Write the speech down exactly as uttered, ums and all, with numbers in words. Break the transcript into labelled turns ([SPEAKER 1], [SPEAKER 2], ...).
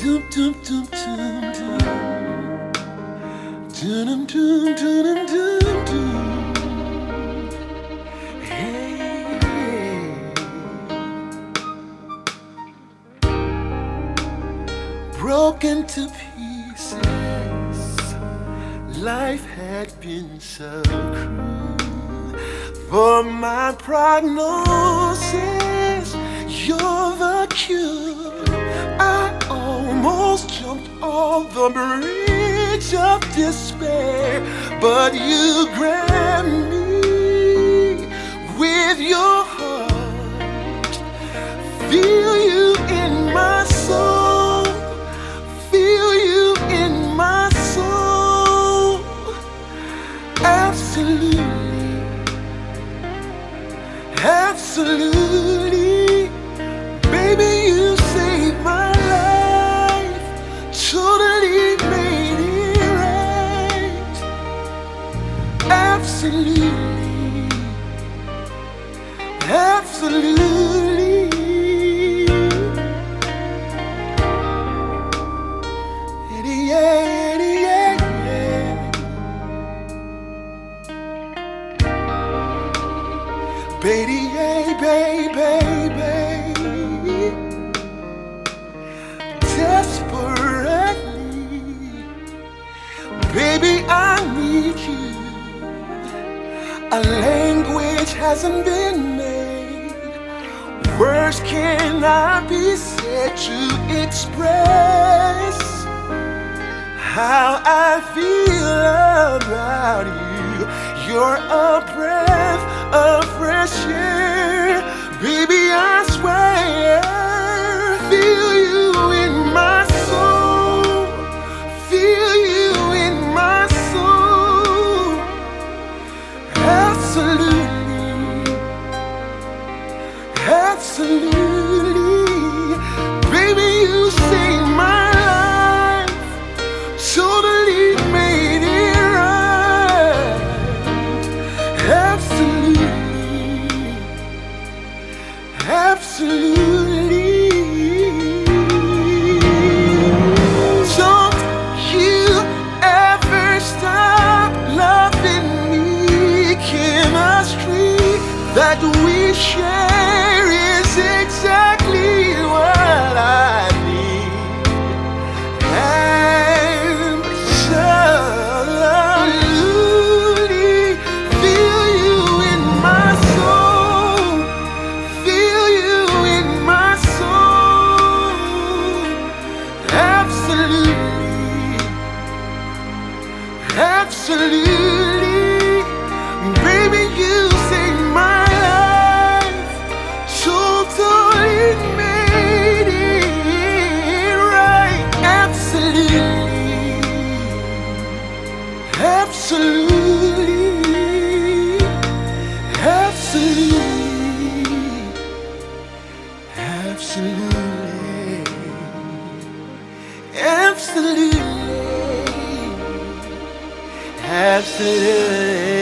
[SPEAKER 1] Doom, doom, doom, doom, doom. Doom, doom, doom, doom, doom. Hey, hey. Broken to pieces, life had been so cruel. For my prognosis, you're the cure. I almost jumped off the bridge of despair, but you grabbed me with your heart. Feel you in my soul, feel you in my soul. Absolutely, absolutely, baby, you saved my life, totally made it right. Absolutely, absolutely. Yeah, yeah, yeah. Baby, yeah, baby, baby. Desperately, baby, I need you. A language hasn't been made. Words cannot be said to express how I feel about you. You're a breath of fresh air, baby, I swear. Feel you in my soul, feel you in my soul. Absolutely, absolutely, baby, you saved my life, totally made it right. Absolutely, absolutely. Don't you ever stop loving me. Chemistry that we share is exactly what I need. Absolutely, feel you in my soul, feel you in my soul. Absolutely, absolutely, baby, you saved my life, totally made it right. Absolutely, absolutely, absolutely, absolutely, absolutely, absolutely.